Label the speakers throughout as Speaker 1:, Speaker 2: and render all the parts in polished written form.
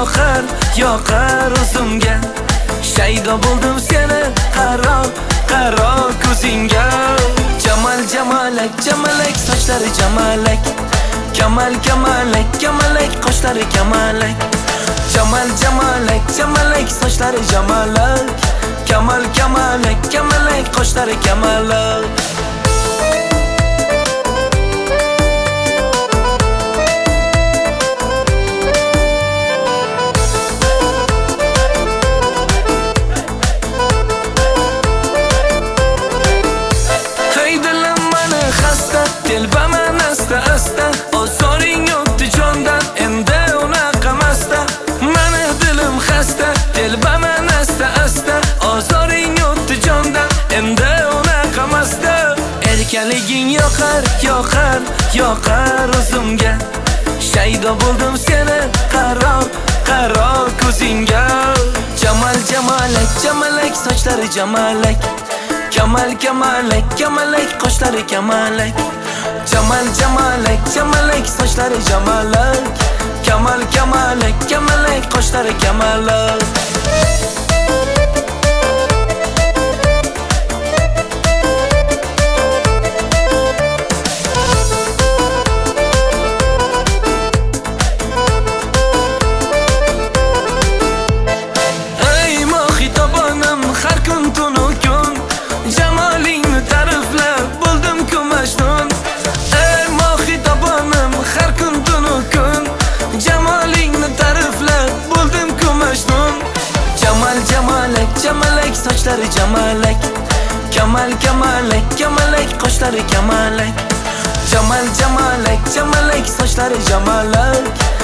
Speaker 1: yoqar o'zimga. Shaydo bo'ldim seni qaro ko'zingga. Jamalak sochlari jamalak, kamalak qoshlari kamalak. Jamalak sochlari jamalak, kamalak qoshlari kamalak. Telbaman asta ozoring o'tdi jondan, endi unaqa masta. Mani dilim xasta, telbaman asta ozoring o'tdi jondan, endi unaqa masta. Erkaliging yoqar o'zimga. Shaydo bo'ldim seni qaro ko'zingga. Jamalak sochlari jamalak, kamalak qoshlari kamalak. Jamalak sochlari jamalak, kamalak qoshlari kamalak. Ey mohitabonim, har kun tunu kun jamalingni ta'riflab bo'ldim ku majnun. Ey mohitabonim, har kun tunu kun jamalingni ta'riflab bo'ldim ku majnun. Jamalak sochlari jamalak, kamalak qoshlari kamalak. Jamalak sochlari jamalak,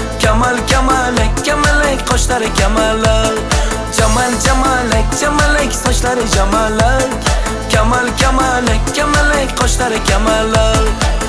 Speaker 1: kamalak qoshlari kamalak. Jamalak sochlari jamalak, kamalak qoshlari kamalak.